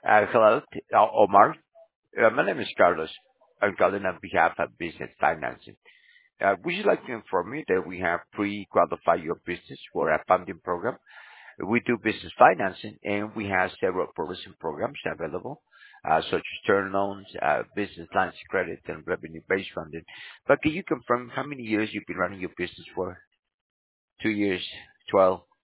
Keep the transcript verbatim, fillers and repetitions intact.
Uh, hello, t- uh, Omar. Uh, my name is Carlos. I'm calling on behalf of Business Financing. Uh, would you like to inform you that we have pre-qualified your business for a funding program? We do business financing, and we have several processing programs available, uh, such as term loans, uh, business lines of credit, and revenue-based funding. But can you confirm how many years you've been running your business for? Two years, twelve?